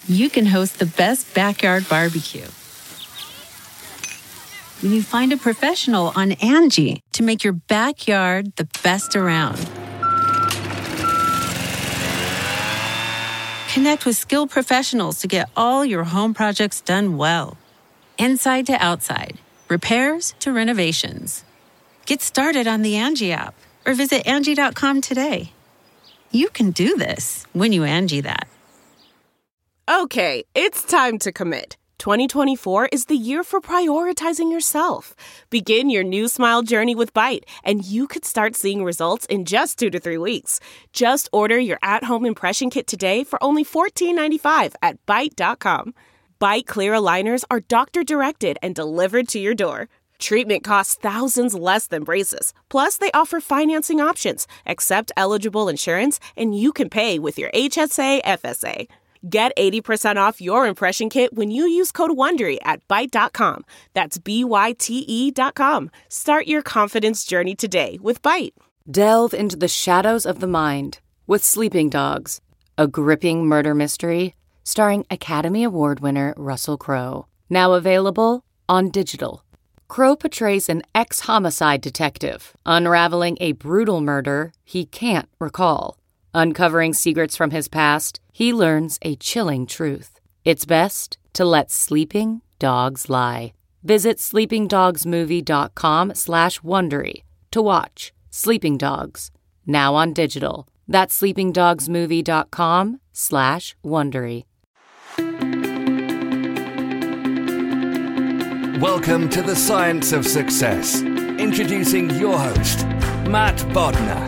you can host the best backyard barbecue. When you find a professional on Angie to make your backyard the best around. Connect with skilled professionals to get all your home projects done well. Inside to outside, repairs to renovations. Get started on the Angie app or visit Angie.com today. You can do this when you Angie that. Okay, it's time to commit. 2024 is the year for prioritizing yourself. Begin your new smile journey with Byte, and you could start seeing results in just 2 to 3 weeks. Just order your at-home impression kit today for only $14.95 at Byte.com. Byte Clear aligners are doctor-directed and delivered to your door. Treatment costs thousands less than braces. Plus, they offer financing options, accept eligible insurance, and you can pay with your HSA FSA. Get 80% off your impression kit when you use code WONDERY at Byte.com. That's BYTE.com. Start your confidence journey today with Byte. Delve into the shadows of the mind with Sleeping Dogs, a gripping murder mystery starring Academy Award winner Russell Crowe. Now available on digital. Crowe portrays an ex-homicide detective unraveling a brutal murder he can't recall. Uncovering secrets from his past, he learns a chilling truth. It's best to let sleeping dogs lie. Visit sleepingdogsmovie.com/Wondery to watch Sleeping Dogs, now on digital. That's sleepingdogsmovie.com/Wondery. Welcome to the Science of Success. Introducing your host, Matt Bodnar.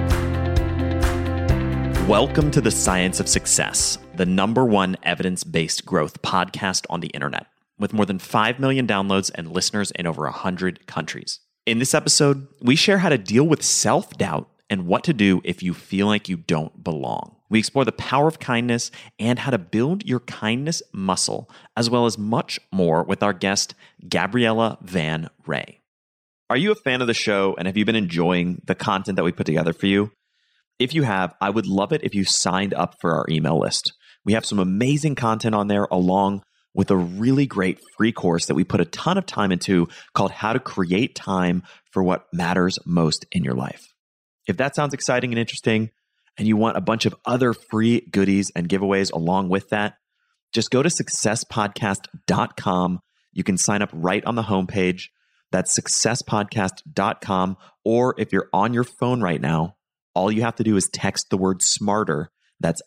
Welcome to the Science of Success, the #1 evidence-based growth podcast on the internet, with more than 5 million downloads and listeners in over 100 countries. In this episode, we share how to deal with self-doubt and what to do if you feel like you don't belong. We explore the power of kindness and how to build your kindness muscle, as well as much more with our guest, Gabriella Van Ray. Are you a fan of the show, and have you been enjoying the content that we put together for you? If you have, I would love it if you signed up for our email list. We have some amazing content on there, along with a really great free course that we put a ton of time into called How to Create Time for What Matters Most in Your Life. If that sounds exciting and interesting, and you want a bunch of other free goodies and giveaways along with that, just go to successpodcast.com. You can sign up right on the homepage. That's successpodcast.com. Or if you're on your phone right now, all you have to do is text the word SMARTER, that's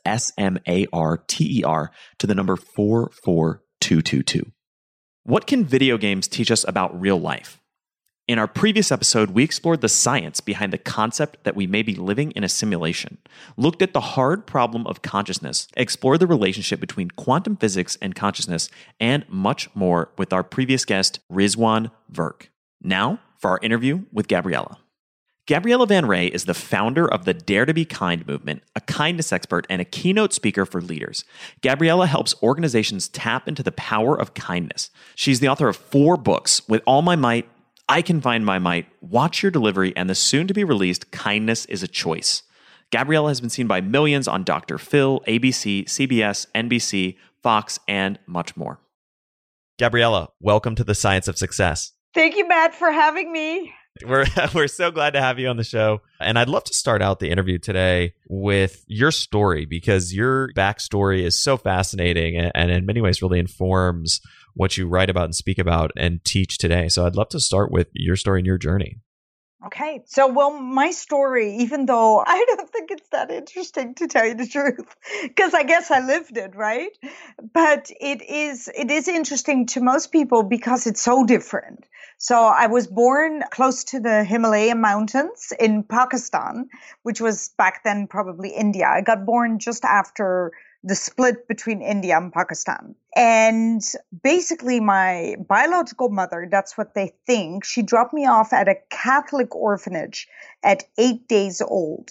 SMARTER, to the number 44222. What can video games teach us about real life? In our previous episode, we explored the science behind the concept that we may be living in a simulation, looked at the hard problem of consciousness, explored the relationship between quantum physics and consciousness, and much more with our previous guest, Rizwan Virk. Now, for our interview with Gabriella. Gabriella Van Ray is the founder of the Dare to Be Kind movement, a kindness expert, and a keynote speaker for leaders. Gabriella helps organizations tap into the power of kindness. She's the author of 4 books, With All My Might, I Can Find My Might, Watch Your Delivery, and the soon-to-be-released Kindness is a Choice. Gabriella has been seen by millions on Dr. Phil, ABC, CBS, NBC, Fox, and much more. Gabriella, welcome to the Science of Success. Thank you, Matt, for having me. We're so glad to have you on the show. And I'd love to start out the interview today with your story, because your backstory is so fascinating and in many ways really informs what you write about and speak about and teach today. So I'd love to start with your story and your journey. Okay. So, my story, even though I don't think it's that interesting to tell you the truth, because I guess I lived it, right? But it is interesting to most people because it's so different. So I was born close to the Himalayan mountains in Pakistan, which was back then probably India. I got born just after the split between India and Pakistan. And basically my biological mother, that's what they think, she dropped me off at a Catholic orphanage at 8 days old.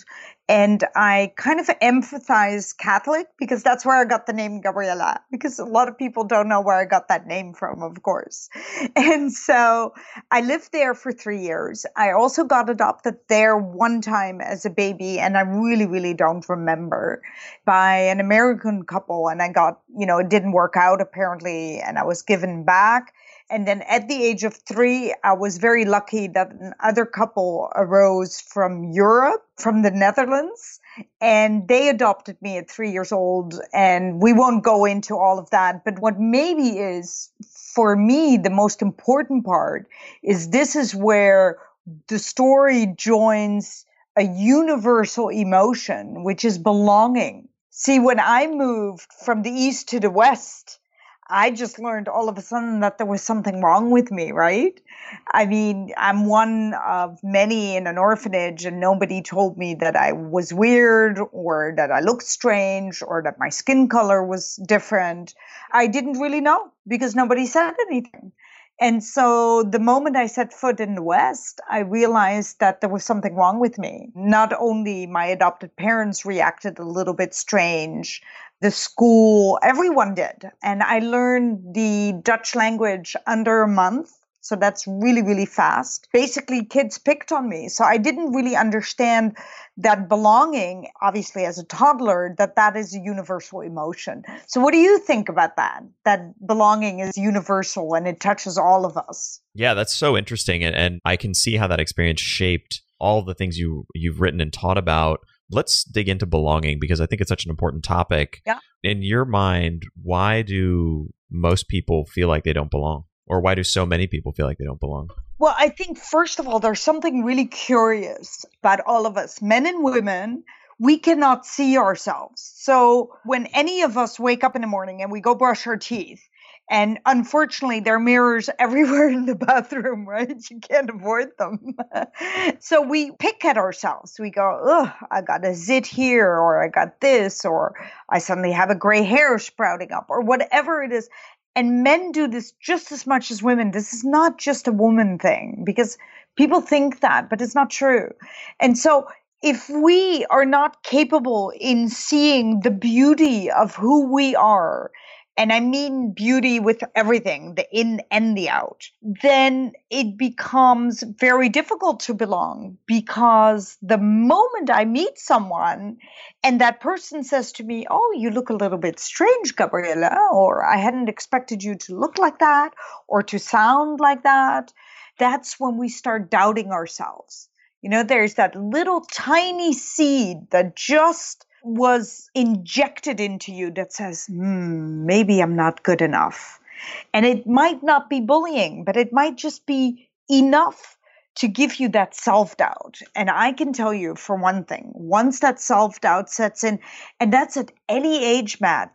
And I kind of empathize Catholic because that's where I got the name Gabriela, because a lot of people don't know where I got that name from, of course. And so I lived there for 3 years. I also got adopted there one time as a baby, and I really, really don't remember, by an American couple. And I got, it didn't work out apparently, and I was given back. And then at the age of 3, I was very lucky that another couple arose from Europe, from the Netherlands, and they adopted me at 3 years old. And we won't go into all of that. But what maybe is, for me, the most important part is this is where the story joins a universal emotion, which is belonging. See, when I moved from the East to the West, I just learned all of a sudden that there was something wrong with me, right? I mean, I'm one of many in an orphanage, and nobody told me that I was weird or that I looked strange or that my skin color was different. I didn't really know because nobody said anything. And so the moment I set foot in the West, I realized that there was something wrong with me. Not only my adopted parents reacted a little bit strange, the school, everyone did. And I learned the Dutch language under a month. So that's really, really fast. Basically, kids picked on me. So I didn't really understand that belonging, obviously as a toddler, that is a universal emotion. So what do you think about that? That belonging is universal and it touches all of us. Yeah, that's so interesting. And I can see how that experience shaped all the things you've written and taught about. Let's dig into belonging because I think it's such an important topic. Yeah. In your mind, why do most people feel like they don't belong? Or why do so many people feel like they don't belong? Well, I think, first of all, there's something really curious about all of us, men and women. We cannot see ourselves. So when any of us wake up in the morning and we go brush our teeth, and unfortunately, there are mirrors everywhere in the bathroom, right? You can't avoid them. So we pick at ourselves. We go, ugh, I got a zit here, or I got this, or I suddenly have a gray hair sprouting up, or whatever it is. And men do this just as much as women. This is not just a woman thing, because people think that, but it's not true. And so if we are not capable in seeing the beauty of who we are, and I mean beauty with everything, the in and the out, then it becomes very difficult to belong, because the moment I meet someone and that person says to me, oh, you look a little bit strange, Gabriela, or I hadn't expected you to look like that or to sound like that, that's when we start doubting ourselves. There's that little tiny seed that just was injected into you that says, maybe I'm not good enough. And it might not be bullying, but it might just be enough to give you that self-doubt. And I can tell you, for one thing, once that self-doubt sets in, and that's at any age, Matt,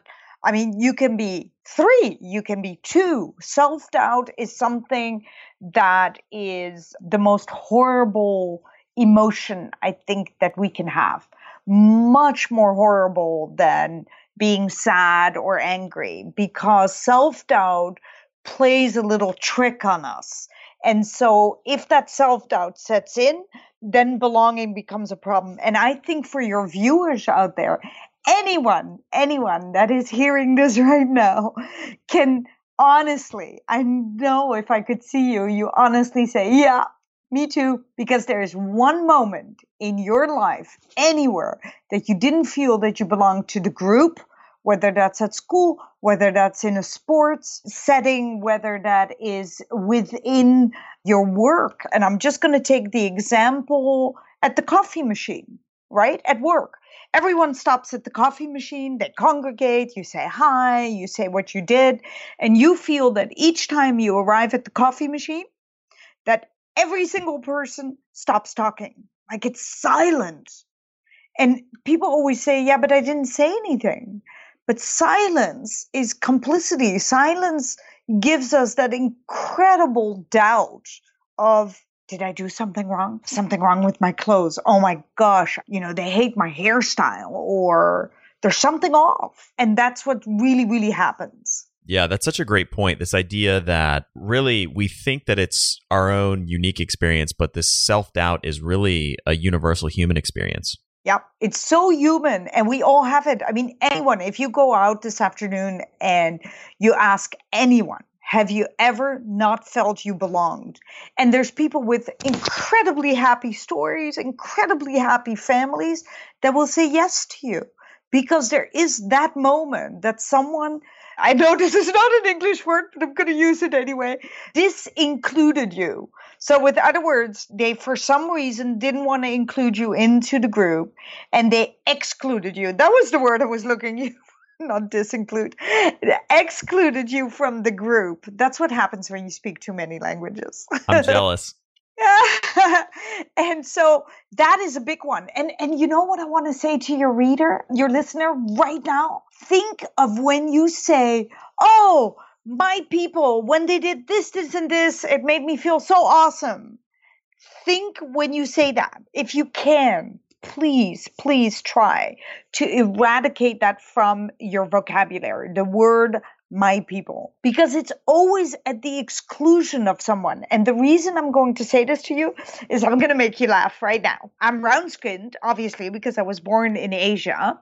you can be 3, you can be 2. Self-doubt is something that is the most horrible emotion, I think, that we can have. Much more horrible than being sad or angry, because self-doubt plays a little trick on us. And so if that self-doubt sets in, then belonging becomes a problem. And I think for your viewers out there, anyone that is hearing this right now can honestly, I know if I could see you honestly say, yeah, me too, because there is one moment in your life, anywhere, that you didn't feel that you belonged to the group, whether that's at school, whether that's in a sports setting, whether that is within your work. And I'm just going to take the example at the coffee machine, right? At work. Everyone stops at the coffee machine, they congregate, you say hi, you say what you did, and you feel that each time you arrive at the coffee machine, that every single person stops talking. Like, it's silent. And people always say, yeah, but I didn't say anything. But silence is complicity. Silence gives us that incredible doubt of, did I do something wrong? Something wrong with my clothes. Oh my gosh, they hate my hairstyle, or there's something off. And that's what really, really happens. Yeah, that's such a great point. This idea that really we think that it's our own unique experience, but this self-doubt is really a universal human experience. Yep. It's so human and we all have it. I mean, anyone, if you go out this afternoon and you ask anyone, have you ever not felt you belonged? And there's people with incredibly happy stories, incredibly happy families that will say yes to you because there is that moment that someone, I know this is not an English word, but I'm going to use it anyway, disincluded you. So with other words, they, for some reason, didn't want to include you into the group and they excluded you. That was the word I was looking for, not disinclude. They excluded you from the group. That's what happens when you speak too many languages. I'm jealous. And so that is a big one. And you know what I want to say to your reader, your listener right now? Think of when you say, oh, my people, when they did this, this, and this, it made me feel so awesome. Think when you say that, if you can, please try to eradicate that from your vocabulary, the word my people, because it's always at the exclusion of someone. And the reason I'm going to say this to you is I'm going to make you laugh right now. I'm brown-skinned, obviously, because I was born in Asia.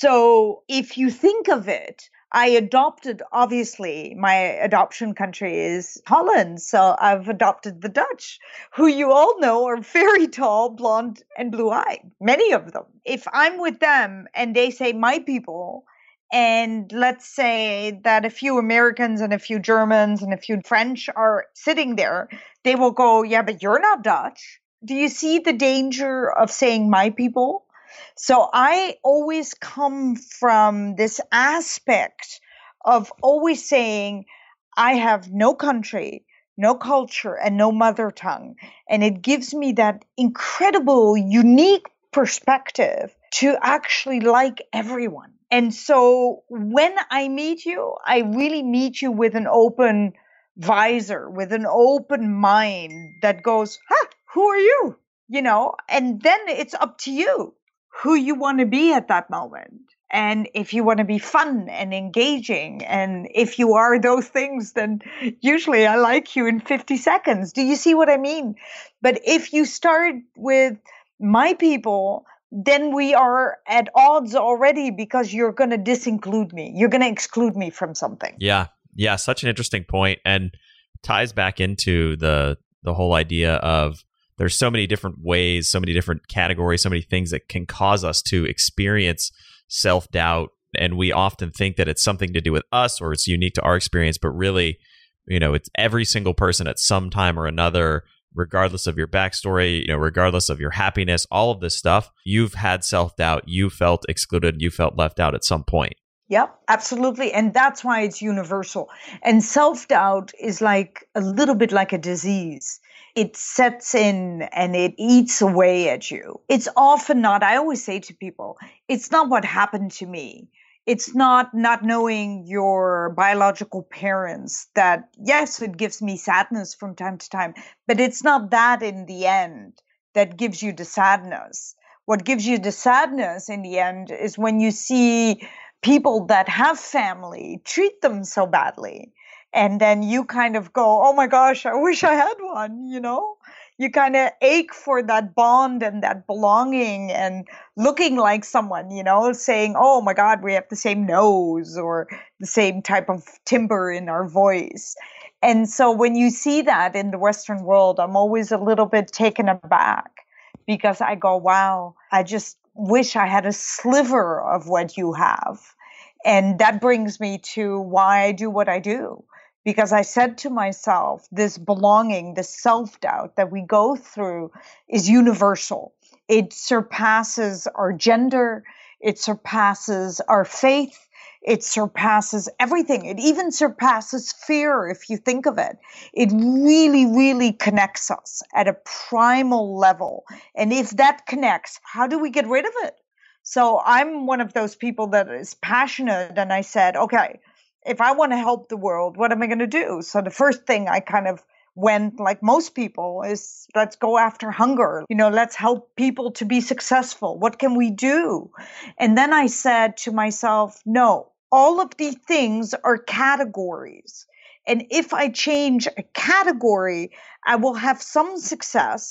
So if you think of it, I adopted, obviously, my adoption country is Holland. So I've adopted the Dutch, who you all know are very tall, blonde, and blue-eyed, many of them. If I'm with them and they say my people, and let's say that a few Americans and a few Germans and a few French are sitting there, they will go, yeah, but you're not Dutch. Do you see the danger of saying my people? So I always come from this aspect of always saying, I have no country, no culture, and no mother tongue. And it gives me that incredible, unique perspective to actually like everyone. And so when I meet you, I really meet you with an open visor, with an open mind that goes, who are you? You know, and then it's up to you who you want to be at that moment. And if you want to be fun and engaging, and if you are those things, then usually I like you in 50 seconds. Do you see what I mean? But if you start with my people, then we are at odds already because you're going to disinclude me. You're going to exclude me from something. Yeah. Such an interesting point, and ties back into the whole idea of there's so many different ways, so many different categories, so many things that can cause us to experience self-doubt. And we often think that it's something to do with us or it's unique to our experience, but really, it's every single person at some time or another, regardless of your backstory, regardless of your happiness, all of this stuff, you've had self-doubt, you felt excluded, you felt left out at some point. Yep, absolutely. And that's why it's universal. And self-doubt is like a little bit like a disease. It sets in and it eats away at you. It's often not, I always say to people, it's not what happened to me. It's not knowing your biological parents that, yes, it gives me sadness from time to time, but it's not that in the end that gives you the sadness. What gives you the sadness in the end is when you see people that have family treat them so badly. And then you kind of go, oh my gosh, I wish I had one, You kind of ache for that bond and that belonging and looking like someone, saying, oh my God, we have the same nose or the same type of timbre in our voice. And so when you see that in the Western world, I'm always a little bit taken aback because I go, wow, I just wish I had a sliver of what you have. And that brings me to why I do what I do. Because I said to myself, this belonging, this self-doubt that we go through is universal. It surpasses our gender. It surpasses our faith. It surpasses everything. It even surpasses fear, if you think of it. It really, really connects us at a primal level. And if that connects, how do we get rid of it? So I'm one of those people that is passionate. And I said, okay, if I want to help the world, what am I going to do? So the first thing I kind of went, like most people, is let's go after hunger. Let's help people to be successful. What can we do? And then I said to myself, no, all of these things are categories. And if I change a category, I will have some success,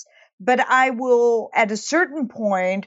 but I will, at a certain point,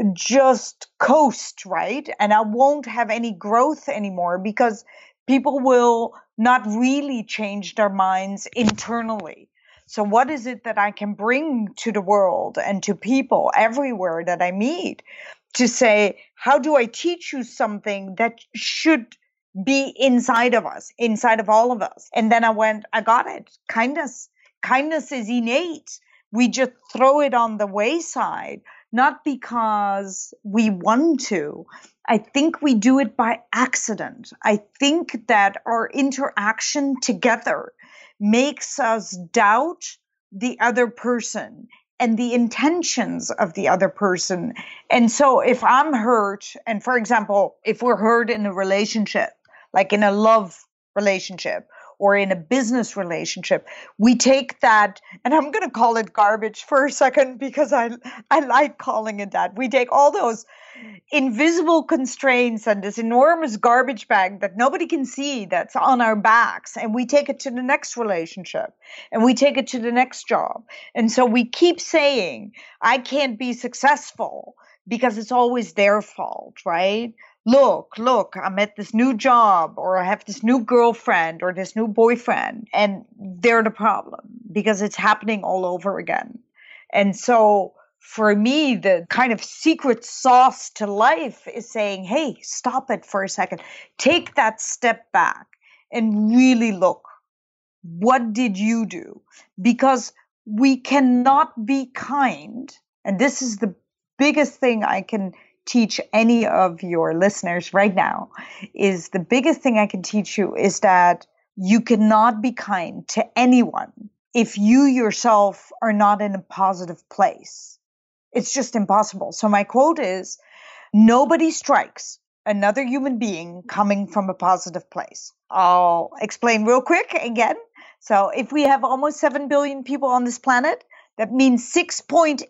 just coast, right? And I won't have any growth anymore because people will not really change their minds internally. So what is it that I can bring to the world and to people everywhere that I meet to say, how do I teach you something that should be inside of us, inside of all of us? And then I got it. Kindness. Kindness is innate. We just throw it on the wayside, not because we want to. I think we do it by accident. I think that our interaction together makes us doubt the other person and the intentions of the other person. And so if I'm hurt, and for example, if we're hurt in a relationship, like in a love relationship or in a business relationship, we take that, and I'm going to call it garbage for a second because I like calling it that. We take all those invisible constraints and this enormous garbage bag that nobody can see that's on our backs, and we take it to the next relationship, and we take it to the next job. And so we keep saying, I can't be successful because it's always their fault, right? Look, I'm at this new job, or I have this new girlfriend or this new boyfriend, and they're the problem because it's happening all over again. And so for me, the kind of secret sauce to life is saying, hey, stop it for a second. Take that step back and really look. What did you do? Because we cannot be kind. And this is the biggest thing I can teach any of your listeners right now, is the biggest thing I can teach you is that you cannot be kind to anyone if you yourself are not in a positive place. It's just impossible. So my quote is, nobody strikes another human being coming from a positive place. I'll explain real quick again. So if we have almost 7 billion people on this planet, that means 6.8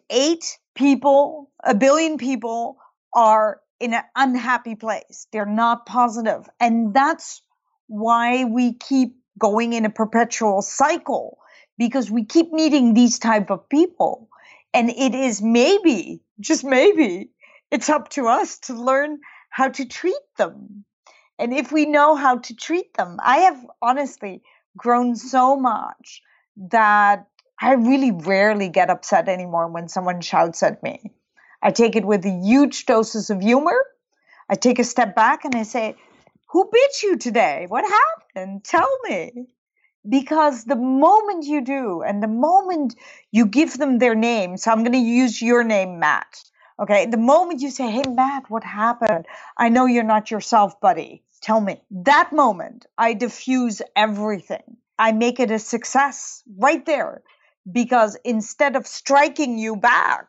billion people are in an unhappy place. They're not positive. And that's why we keep going in a perpetual cycle, because we keep meeting these type of people. And it is maybe, just maybe, it's up to us to learn how to treat them. And if we know how to treat them, I have honestly grown so much that I really rarely get upset anymore when someone shouts at me. I take it with huge doses of humor. I take a step back and I say, who bit you today? What happened? Tell me. Because the moment you do, and the moment you give them their name, so I'm going to use your name, Matt. Okay, the moment you say, hey, Matt, what happened? I know you're not yourself, buddy. Tell me. That moment, I diffuse everything. I make it a success right there. Because instead of striking you back,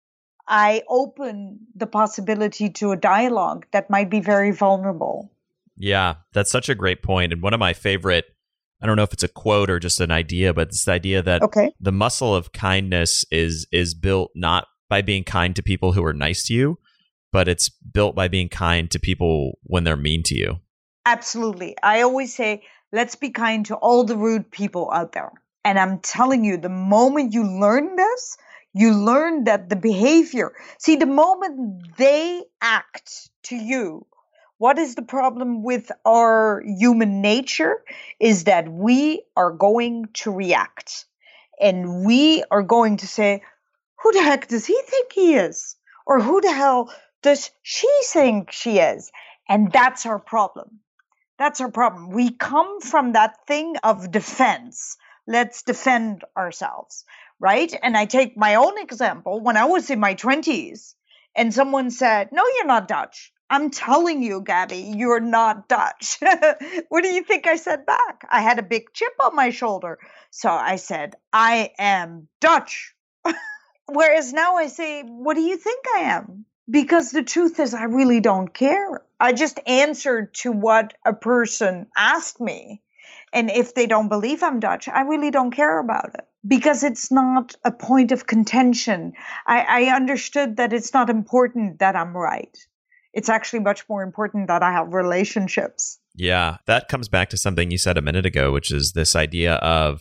I open the possibility to a dialogue that might be very vulnerable. Yeah, that's such a great point. And one of my favorite, I don't know if it's a quote or just an idea, but it's the idea that the muscle of kindness is built not by being kind to people who are nice to you, but it's built by being kind to people when they're mean to you. Absolutely. I always say, let's be kind to all the rude people out there. And I'm telling you, the moment you learn this, you learn that the behavior, see, the moment they act to you, what is the problem with our human nature is that we are going to react. And we are going to say, who the heck does he think he is? Or who the hell does she think she is? And that's our problem. That's our problem. We come from that thing of defense. Let's defend ourselves, right? And I take my own example. When I was in my 20s and someone said, no, you're not Dutch. I'm telling you, Gabby, you're not Dutch. What do you think I said back? I had a big chip on my shoulder. So I said, I am Dutch. Whereas now I say, what do you think I am? Because the truth is, I really don't care. I just answered to what a person asked me. And if they don't believe I'm Dutch, I really don't care about it. Because it's not a point of contention. I understood that it's not important that I'm right. It's actually much more important that I have relationships. Yeah, that comes back to something you said a minute ago, which is this idea of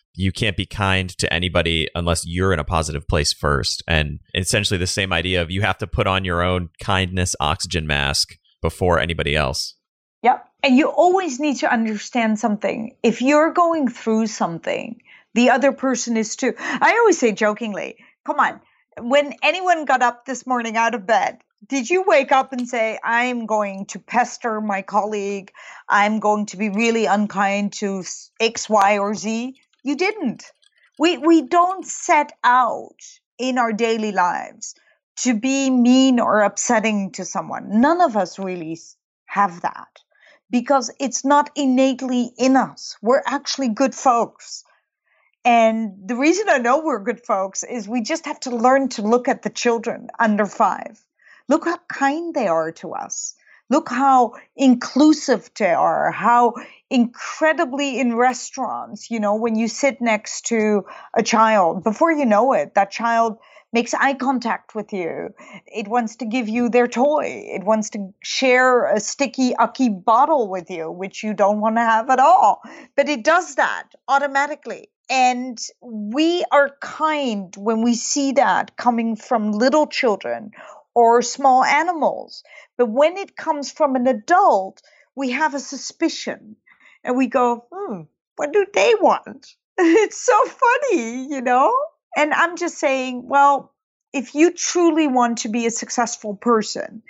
you can't be kind to anybody unless you're in a positive place first. And essentially the same idea of you have to put on your own kindness oxygen mask before anybody else. Yep. And you always need to understand something. If you're going through something, the other person is too. I always say jokingly, come on, when anyone got up this morning out of bed, did you wake up and say, I'm going to pester my colleague, I'm going to be really unkind to X, Y, or Z? You didn't. We don't set out in our daily lives to be mean or upsetting to someone. None of us really have that because it's not innately in us. We're actually good folks. And the reason I know we're good folks is we just have to learn to look at the children under 5. Look how kind they are to us. Look how inclusive they are, how incredibly in restaurants, when you sit next to a child, before you know it, that child makes eye contact with you. It wants to give you their toy. It wants to share a sticky ucky bottle with you, which you don't want to have at all. But it does that automatically. And we are kind when we see that coming from little children or small animals. But when it comes from an adult, we have a suspicion and we go, what do they want? It's so funny, And I'm just saying, well, if you truly want to be a successful person,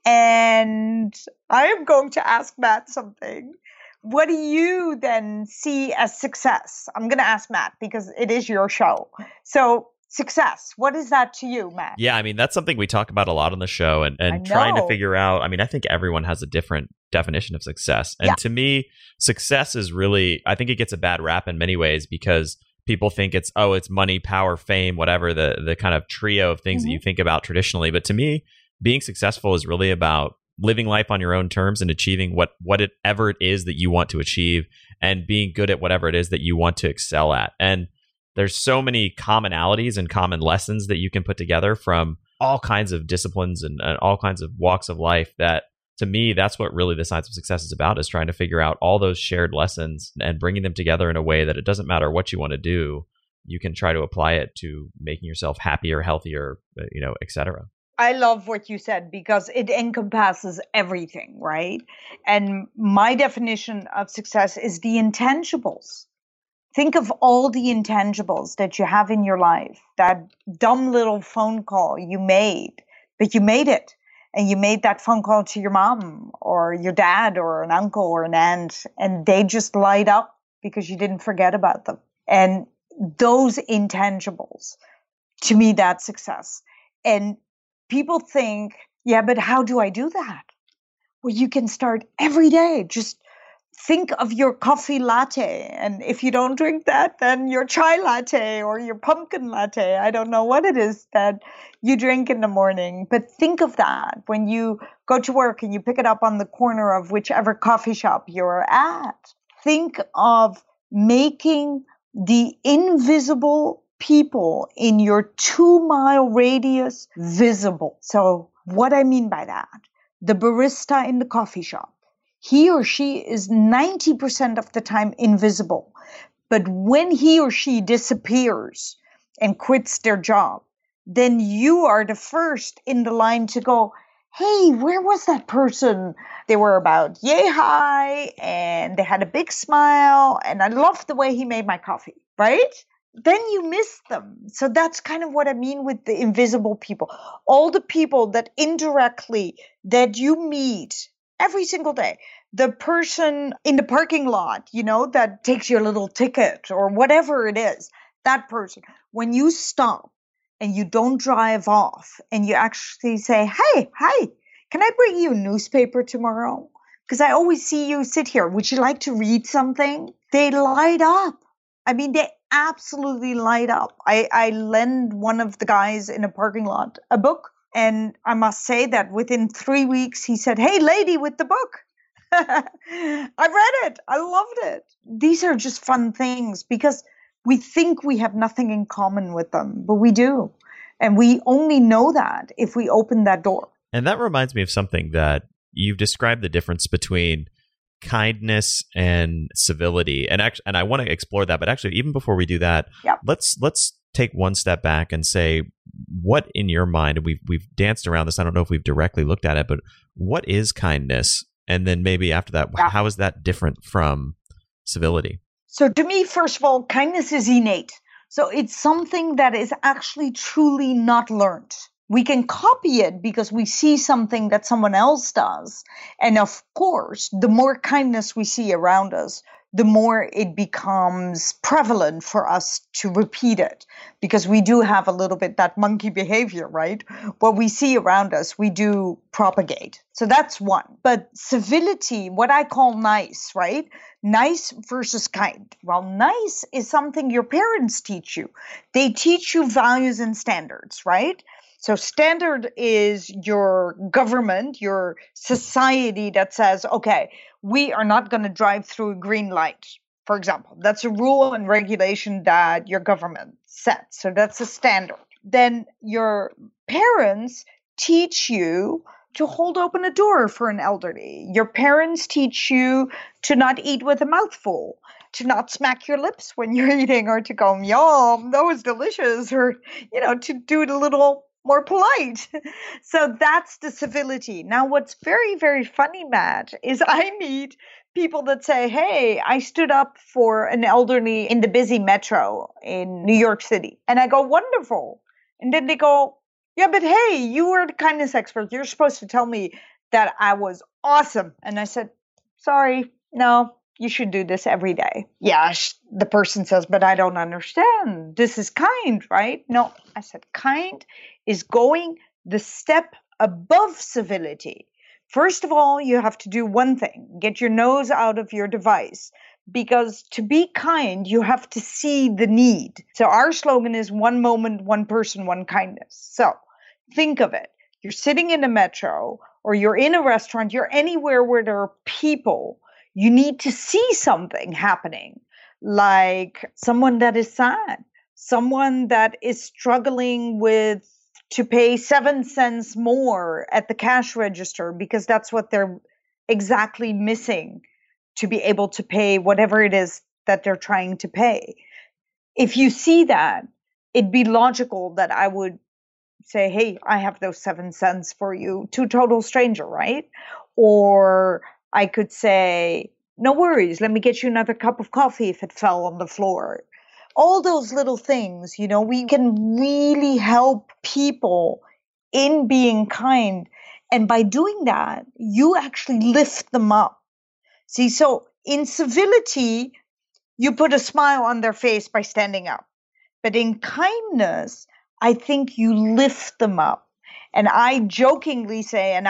and I am going to ask Matt something, what do you then see as success? I'm going to ask Matt because it is your show. So success, what is that to you, Matt? Yeah, I mean, that's something we talk about a lot on the show and trying to figure out. I mean, I think everyone has a different definition of success. And to me, success is really, I think it gets a bad rap in many ways because people think it's money, power, fame, whatever, the kind of trio of things that you think about traditionally. But to me, being successful is really about living life on your own terms and achieving whatever it is that you want to achieve and being good at whatever it is that you want to excel at. And there's so many commonalities and common lessons that you can put together from all kinds of disciplines and all kinds of walks of life that, to me, that's what really the science of success is about, is trying to figure out all those shared lessons and bringing them together in a way that it doesn't matter what you want to do, you can try to apply it to making yourself happier, healthier, et cetera. I love what you said because it encompasses everything, right? And my definition of success is the intangibles. Think of all the intangibles that you have in your life. That dumb little phone call you made, but you made it. And you made that phone call to your mom or your dad or an uncle or an aunt, and they just light up because you didn't forget about them. And those intangibles, to me, that's success. And people think, yeah, but how do I do that? Well, you can start every day. Just think of your coffee latte. And if you don't drink that, then your chai latte or your pumpkin latte. I don't know what it is that you drink in the morning. But think of that when you go to work and you pick it up on the corner of whichever coffee shop you're at. Think of making the invisible people in your 2-mile radius visible. So what I mean by that, the barista in the coffee shop, he or she is 90% of the time invisible. But when he or she disappears and quits their job, then you are the first in the line to go, hey, where was that person? They were about yay high and they had a big smile and I loved the way he made my coffee, right? Then you miss them. So that's kind of what I mean with the invisible people. All the people that indirectly that you meet every single day. The person in the parking lot, that takes your little ticket or whatever it is, that person, when you stop and you don't drive off and you actually say, hey, hi, can I bring you a newspaper tomorrow? Because I always see you sit here. Would you like to read something? They light up. I mean, they absolutely light up. I lend one of the guys in a parking lot a book. And I must say that within 3 weeks, he said, hey, lady with the book. I read it. I loved it. These are just fun things because we think we have nothing in common with them, but we do. And we only know that if we open that door. And that reminds me of something that you've described, the difference between kindness and civility, and I want to explore that. But actually, even before we do that, let's take one step back and say, what in your mind? And we've danced around this. I don't know if we've directly looked at it, but what is kindness? And then maybe after that, how is that different from civility? So to me, first of all, kindness is innate. So it's something that is actually truly not learned. We can copy it because we see something that someone else does. And of course, the more kindness we see around us, the more it becomes prevalent for us to repeat it, because we do have a little bit that monkey behavior, right? What we see around us, we do propagate. So that's one. But civility, what I call nice, right? Nice versus kind. Well, nice is something your parents teach you. They teach you values and standards, right? So standard is your government, your society that says, okay, we are not going to drive through a green light, for example. That's a rule and regulation that your government sets. So that's a standard. Then your parents teach you to hold open a door for an elderly. Your parents teach you to not eat with a mouthful, to not smack your lips when you're eating, or to go, yum, that was delicious, or, to do it a little more polite. So that's the civility. Now, what's very, very funny, Matt, is I meet people that say, hey, I stood up for an elderly in the busy metro in New York City. And I go, wonderful. And then they go, yeah, but hey, you were the kindness expert. You're supposed to tell me that I was awesome. And I said, sorry, no, you should do this every day. Yeah, the person says, but I don't understand. This is kind, right? No, I said, kind is going the step above civility. First of all, you have to do one thing, get your nose out of your device, because to be kind, you have to see the need. So our slogan is one moment, one person, one kindness. So think of it. You're sitting in a metro, or you're in a restaurant, you're anywhere where there are people. You need to see something happening, like someone that is sad, someone that is struggling to pay 7 cents more at the cash register because that's what they're exactly missing to be able to pay whatever it is that they're trying to pay. If you see that, it'd be logical that I would say, hey, I have those 7 cents for you, to a total stranger, right? Or I could say, no worries, let me get you another cup of coffee if it fell on the floor. All those little things, we can really help people in being kind. And by doing that, you actually lift them up. See, so in civility, you put a smile on their face by standing up. But in kindness, I think you lift them up. And I jokingly say, and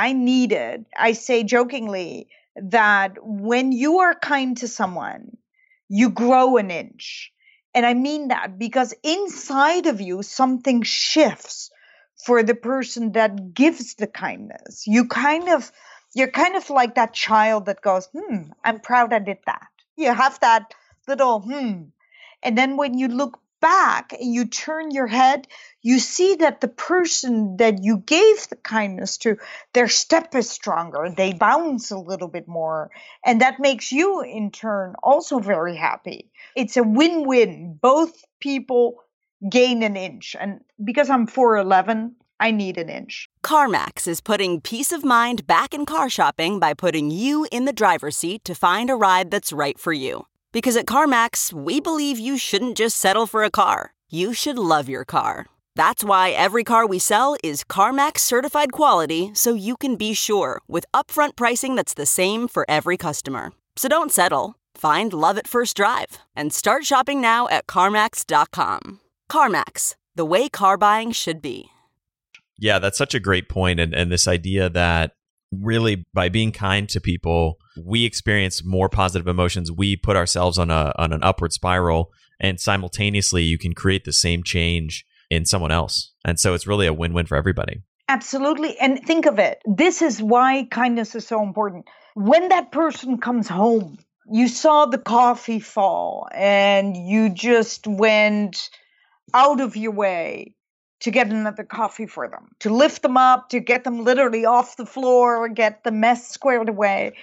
I say jokingly, that when you are kind to someone, you grow an inch. And I mean that because inside of you, something shifts for the person that gives the kindness. You're kind of like that child that goes, I'm proud I did that. You have that little, And then when you look back and you turn your head, you see that the person that you gave the kindness to, their step is stronger. They bounce a little bit more. And that makes you, in turn, also very happy. It's a win-win. Both people gain an inch. And because I'm 4'11", I need an inch. CarMax is putting peace of mind back in car shopping by putting you in the driver's seat to find a ride that's right for you. Because at CarMax, we believe you shouldn't just settle for a car. You should love your car. That's why every car we sell is CarMax certified quality, so you can be sure with upfront pricing that's the same for every customer. So don't settle. Find love at first drive and start shopping now at CarMax.com. CarMax, the way car buying should be. Yeah, that's such a great point. And this idea that really by being kind to people, we experience more positive emotions. We put ourselves on an upward spiral, and simultaneously you can create the same change in someone else. And so it's really a win-win for everybody. Absolutely. And think of it. This is why kindness is so important. When that person comes home, you saw the coffee fall and you just went out of your way to get another coffee for them, to lift them up, to get them literally off the floor, get the mess squared away.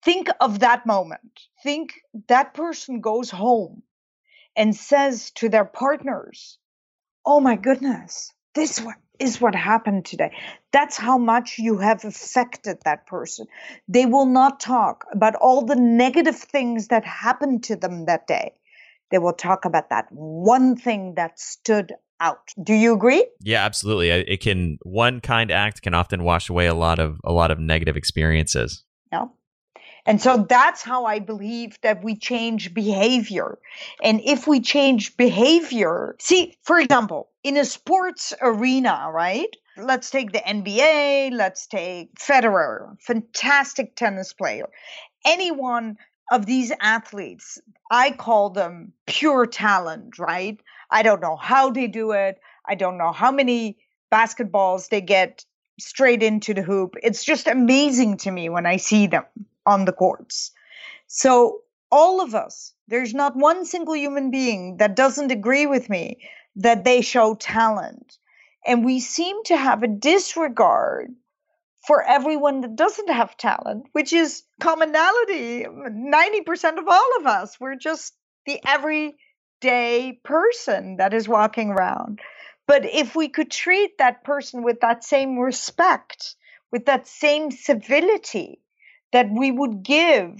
Think of that moment. Think that person goes home and says to their partners, oh my goodness, this is what happened today. That's how much you have affected that person. They will not talk about all the negative things that happened to them that day. They will talk about that one thing that stood out. Do you agree? Yeah, absolutely. One kind act can often wash away a lot of negative experiences. Yeah. And so that's how I believe that we change behavior. And if we change behavior, see, for example, in a sports arena, right? Let's take the NBA, let's take Federer, fantastic tennis player. Any one of these athletes, I call them pure talent, right? I don't know how they do it. I don't know how many basketballs they get straight into the hoop. It's just amazing to me when I see them on the courts. So all of us, there's not one single human being that doesn't agree with me that they show talent. And we seem to have a disregard for everyone that doesn't have talent, which is commonality. 90% of all of us, we're just the everyday person that is walking around. But if we could treat that person with that same respect, with that same civility that we would give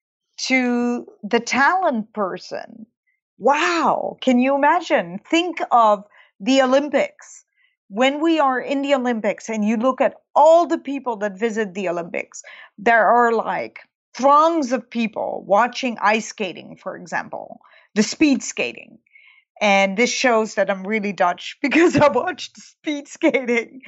to the talent person, wow, can you imagine? Think of the Olympics. When we are in the Olympics and you look at all the people that visit the Olympics, there are like throngs of people watching ice skating, for example, the speed skating. And this shows that I'm really Dutch because I watched speed skating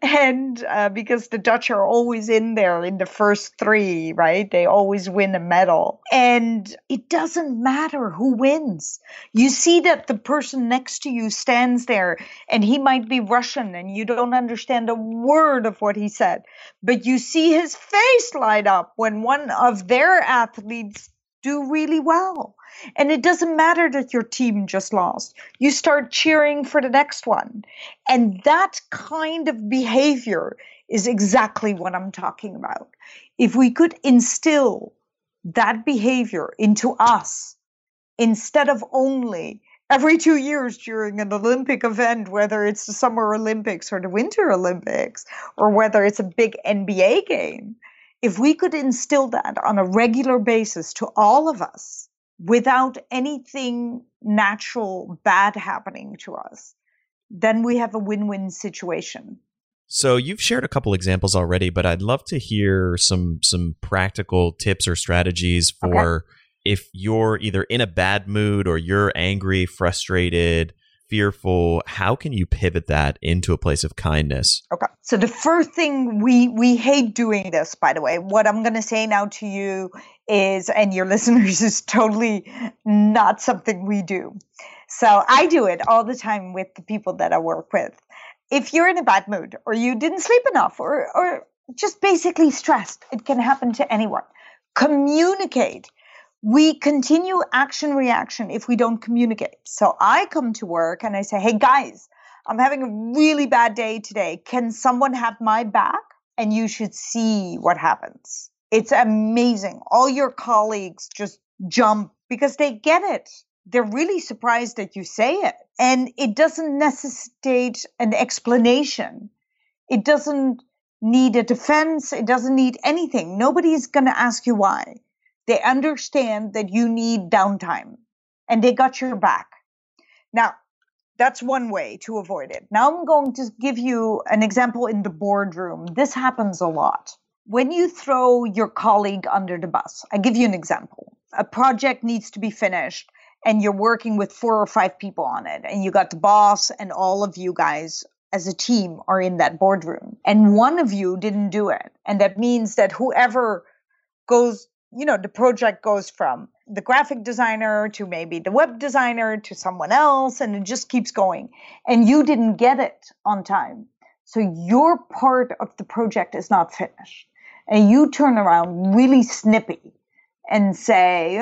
and because the Dutch are always in there in the first three, right? They always win a medal. And it doesn't matter who wins. You see that the person next to you stands there and he might be Russian and you don't understand a word of what he said. But you see his face light up when one of their athletes do really well. And it doesn't matter that your team just lost. You start cheering for the next one. And that kind of behavior is exactly what I'm talking about. If we could instill that behavior into us, instead of only every 2 years during an Olympic event, whether it's the Summer Olympics or the Winter Olympics, or whether it's a big NBA game, if we could instill that on a regular basis to all of us, without anything natural bad happening to us, then we have a win-win situation. So you've shared a couple examples already, but I'd love to hear some practical tips or strategies for if you're either in a bad mood or you're angry, frustrated, fearful, how can you pivot that into a place of kindness? Okay. So the first thing, we hate doing this, by the way. What I'm going to say now to you is, and your listeners, is totally not something we do. So I do it all the time with the people that I work with. If you're in a bad mood or you didn't sleep enough or just basically stressed, it can happen to anyone. Communicate. We continue action reaction if we don't communicate. So I come to work and I say, hey guys, I'm having a really bad day today. Can someone have my back? And you should see what happens. It's amazing. All your colleagues just jump because they get it. They're really surprised that you say it. And it doesn't necessitate an explanation. It doesn't need a defense. It doesn't need anything. Nobody is going to ask you why. They understand that you need downtime and they got your back. Now, that's one way to avoid it. Now I'm going to give you an example in the boardroom. This happens a lot. When you throw your colleague under the bus, I give you an example. A project needs to be finished and you're working with 4 or 5 people on it. And you got the boss and all of you guys as a team are in that boardroom. And one of you didn't do it. And that means that whoever goes, the project goes from the graphic designer to maybe the web designer to someone else, and it just keeps going. And you didn't get it on time. So your part of the project is not finished. And you turn around really snippy and say,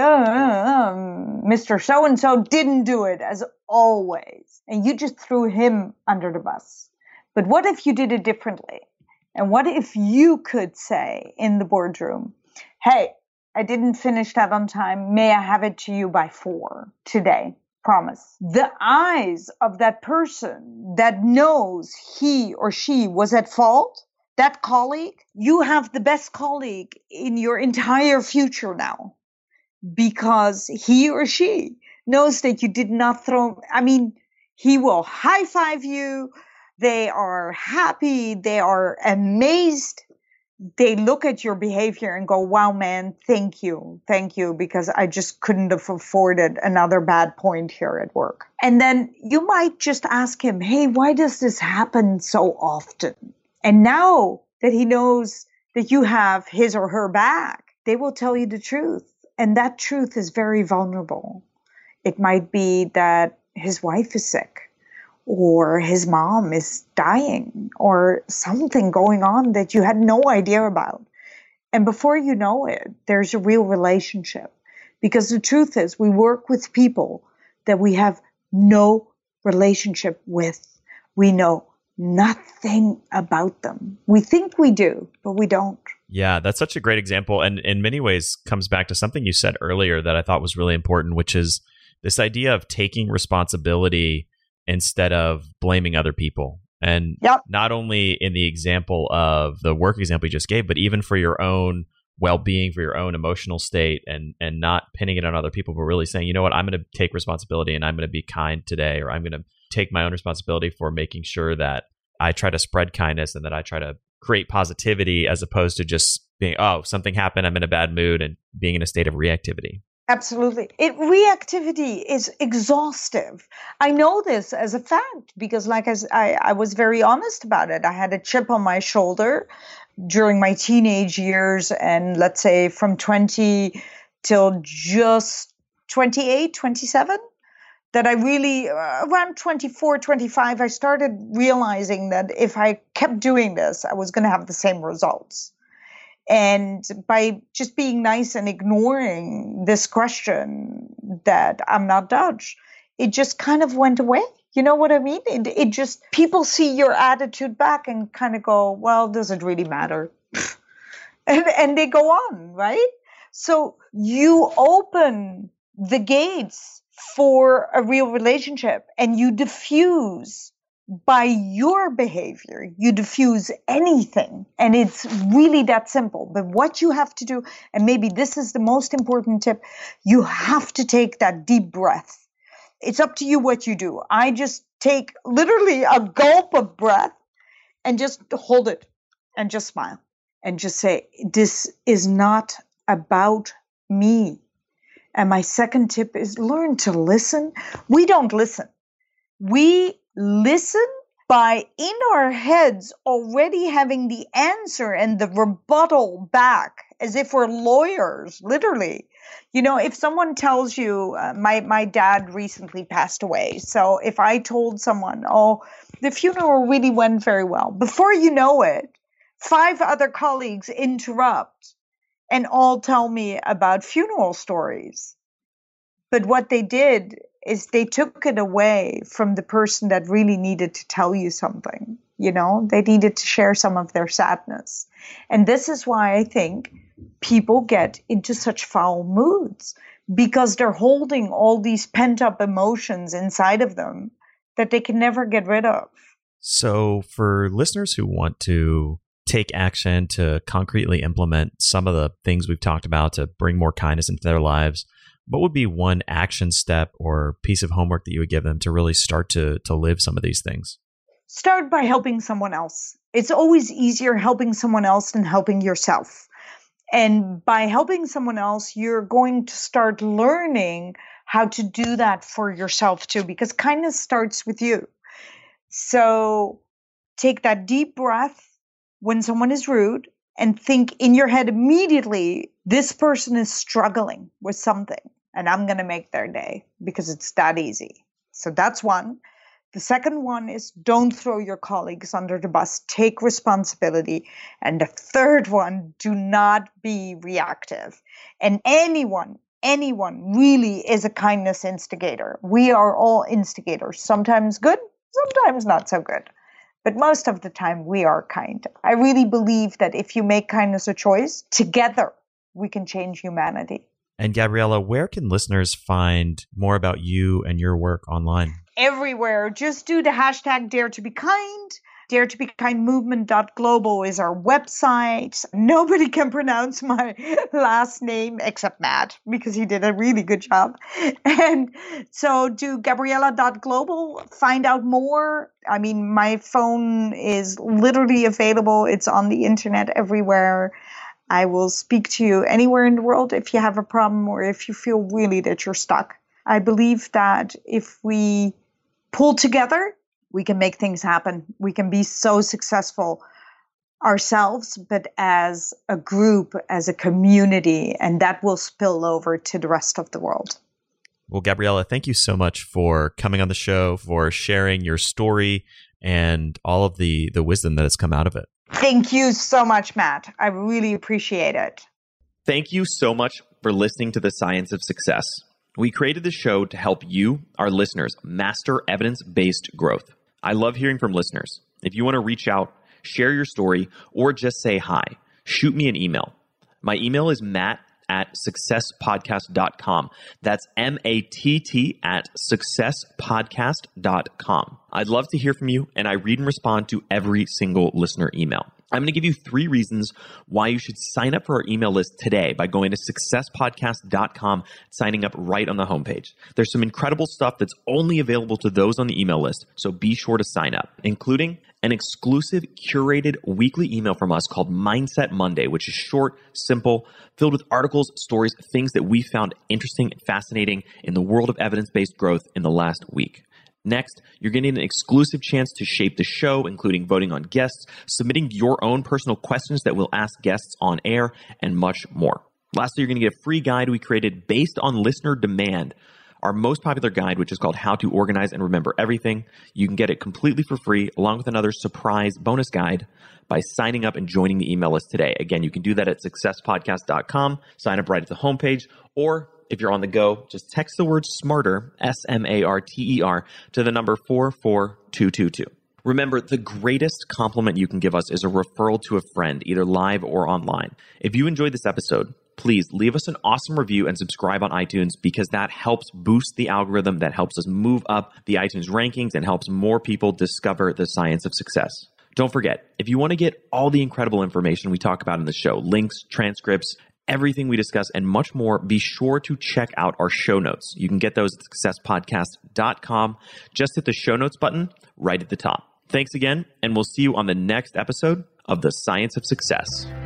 Mr. So-and-so didn't do it as always. And you just threw him under the bus. But what if you did it differently? And what if you could say in the boardroom, hey, I didn't finish that on time. May I have it to you by 4 today? Promise. The eyes of that person that knows he or she was at fault, that colleague, you have the best colleague in your entire future now, because he or she knows that you did not throw, he will high five you. They are happy. They are amazed. They look at your behavior and go, wow, man, thank you, because I just couldn't have afforded another bad point here at work. And then you might just ask him, hey, why does this happen so often? And now that he knows that you have his or her back, they will tell you the truth. And that truth is very vulnerable. It might be that his wife is sick, or his mom is dying, or something going on that you had no idea about. And before you know it, there's a real relationship. Because the truth is, we work with people that we have no relationship with. We know nothing about them. We think we do, but we don't. Yeah, that's such a great example. And in many ways comes back to something you said earlier that I thought was really important, which is this idea of taking responsibility instead of blaming other people. And not only in the example of the work example you just gave, but even for your own well-being, for your own emotional state, and not pinning it on other people, but really saying, you know what, I'm going to take responsibility and I'm going to be kind today, or I'm going to take my own responsibility for making sure that I try to spread kindness and that I try to create positivity, as opposed to just being, oh, something happened, I'm in a bad mood, and being in a state of reactivity. Absolutely. Reactivity is exhaustive. I know this as a fact because I was very honest about it. I had a chip on my shoulder during my teenage years, and let's say from 20 till just 28, 27, that I really, around 24, 25, I started realizing that if I kept doing this, I was going to have the same results. And by just being nice and ignoring this question that I'm not Dutch, it just kind of went away. You know what I mean? It just, people see your attitude back and kind of go, well, does it really matter? and they go on, right? So you open the gates for a real relationship, and you diffuse by your behavior, you diffuse anything. And it's really that simple. But what you have to do, and maybe this is the most important tip, you have to take that deep breath. It's up to you what you do. I just take literally a gulp of breath and just hold it and just smile and just say, this is not about me. And my second tip is learn to listen. We don't listen. We listen by in our heads already having the answer and the rebuttal back, as if we're lawyers, literally. You know, if someone tells you, my dad recently passed away. So if I told someone, oh, the funeral really went very well, before you know it, 5 other colleagues interrupt and all tell me about funeral stories. But what they did is they took it away from the person that really needed to tell you something. You know, they needed to share some of their sadness. And this is why I think people get into such foul moods, because they're holding all these pent-up emotions inside of them that they can never get rid of. So for listeners who want to take action to concretely implement some of the things we've talked about to bring more kindness into their lives, what would be one action step or piece of homework that you would give them to really start to live some of these things? Start by helping someone else. It's always easier helping someone else than helping yourself. And by helping someone else, you're going to start learning how to do that for yourself too, because kindness starts with you. So take that deep breath when someone is rude and think in your head immediately, this person is struggling with something and I'm going to make their day, because it's that easy. So that's one. The second one is don't throw your colleagues under the bus. Take responsibility. And the third one, do not be reactive. And anyone really is a kindness instigator. We are all instigators. Sometimes good, sometimes not so good. But most of the time we are kind. I really believe that if you make kindness a choice, together we can change humanity. And Gabriela, where can listeners find more about you and your work online? Everywhere. Just do the hashtag Dare to Be Kind. Dare to Be Kind movement.global is our website. Nobody can pronounce my last name except Matt because he did a really good job. And so do Gabriela.global, find out more. I mean, my phone is literally available. It's on the internet everywhere. I will speak to you anywhere in the world if you have a problem or if you feel really that you're stuck. I believe that if we pull together, we can make things happen. We can be so successful ourselves, but as a group, as a community, and that will spill over to the rest of the world. Well, Gabriela, thank you so much for coming on the show, for sharing your story and all of the wisdom that has come out of it. Thank you so much, Matt. I really appreciate it. Thank you so much for listening to The Science of Success. We created the show to help you, our listeners, master evidence-based growth. I love hearing from listeners. If you want to reach out, share your story, or just say hi, shoot me an email. My email is matt@successpodcast.com. That's matt@successpodcast.com. I'd love to hear from you, and I read and respond to every single listener email. I'm going to give you 3 reasons why you should sign up for our email list today by going to successpodcast.com, signing up right on the homepage. There's some incredible stuff that's only available to those on the email list, so be sure to sign up, including an exclusive curated weekly email from us called Mindset Monday, which is short, simple, filled with articles, stories, things that we found interesting and fascinating in the world of evidence-based growth in the last week. Next, you're getting an exclusive chance to shape the show, including voting on guests, submitting your own personal questions that we'll ask guests on air, and much more. Lastly, you're going to get a free guide we created based on listener demand, our most popular guide, which is called How to Organize and Remember Everything. You can get it completely for free, along with another surprise bonus guide by signing up and joining the email list today. Again, you can do that at successpodcast.com, sign up right at the homepage, or if you're on the go, just text the word SMARTER, SMARTER, to the number 44222. Remember, the greatest compliment you can give us is a referral to a friend, either live or online. If you enjoyed this episode, please leave us an awesome review and subscribe on iTunes because that helps boost the algorithm, that helps us move up the iTunes rankings and helps more people discover the science of success. Don't forget, if you want to get all the incredible information we talk about in the show, links, transcripts, everything we discuss, and much more, be sure to check out our show notes. You can get those at successpodcast.com. Just hit the show notes button right at the top. Thanks again, and we'll see you on the next episode of The Science of Success.